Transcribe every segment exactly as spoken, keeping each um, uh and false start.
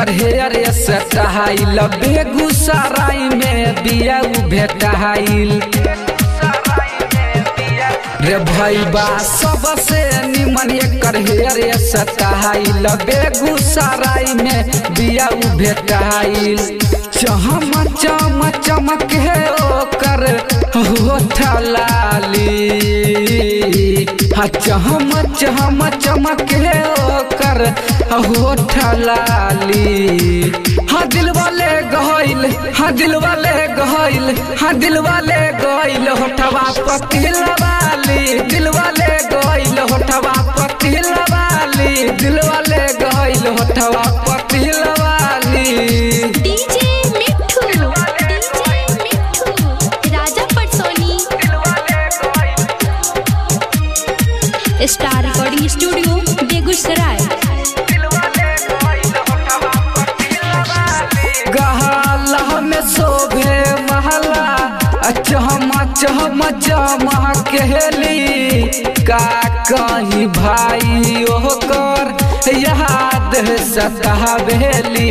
एकर hair style Begusarai में बिया भेटाइल रे भैया सबसे निमन एकर हेयर स्टाइल बेगूसराय में बिया भेटाइल चम चम चमक है ओकर होठ लाली हाँ चम चम चमक है ओकर होठ लाली हाँ दिल वाले गइल हाँ दिल वाले गइल हाँ दिल वाले गइल होठवा पतिल वाली दिल वाले गइल होठवा पतिल वाली दिल वाले गइल होठवा पतिल वाली। डीजे मिठू DJ Mithu Raja Patsoni star recording studio Begusarai. गहला में शोभे महला चम चम चमा कहली का कहीं भाई ओकर याद सतावेली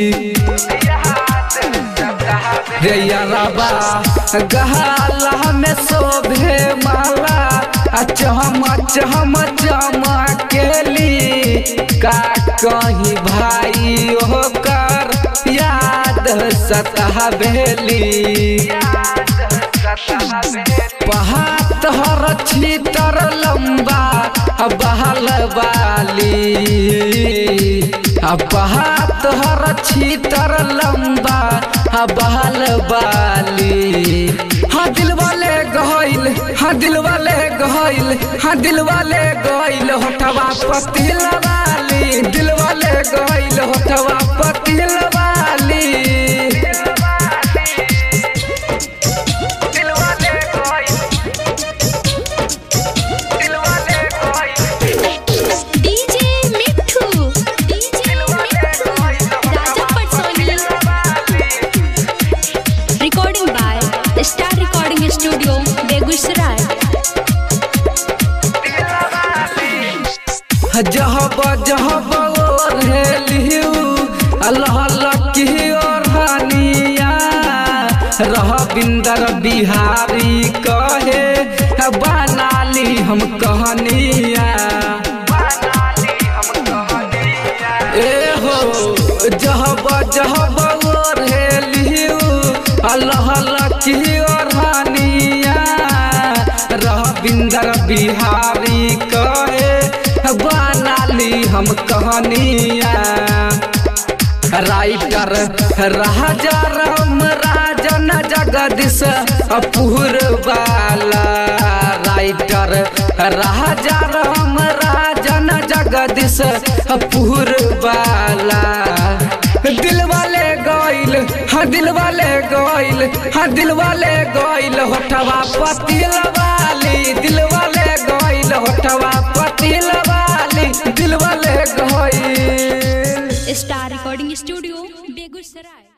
रे यारबा गहला में शोभे महला चम चम चमा कहली का कहीं भाई ओकर याद सतावेली पहाड़ छीतर लंबा बहल वाली पहाड़ छीतर लंबा बहल वाली हाँ दिल वाले गइल हाँ दिल वाले गइल हाँ दिल वाले गइल होठवा पतिल वाली दिल वाले गइल होठवा पतिल वाली। DJ Mithu DJ Mithu Raja Patsoni recording by star recording studio Begusarai. जहब जहब ओढ़ेलियू अल्लाह लकी और हानिया रह बिंदर बिहारी कहे बनाली हम कहनिया ए हो जहब जहब ओढ़ेलियू अल्लाह लकी और हानिया रह बिंदर बिहारी कहे बनाली हम कहनिया राइटर राजा राम राजन जगदीश अपूर वाला राइटर राजा राम राजन जगदीश अपूर वाला दिल वाले गइल हाँ दिल वाले गइल हाँ दिल वाले गइल होठवा पतिल वाली दिल वाले गइल होठवा पतिल वाली दिल वाले गइल। Star recording studio Begusarai.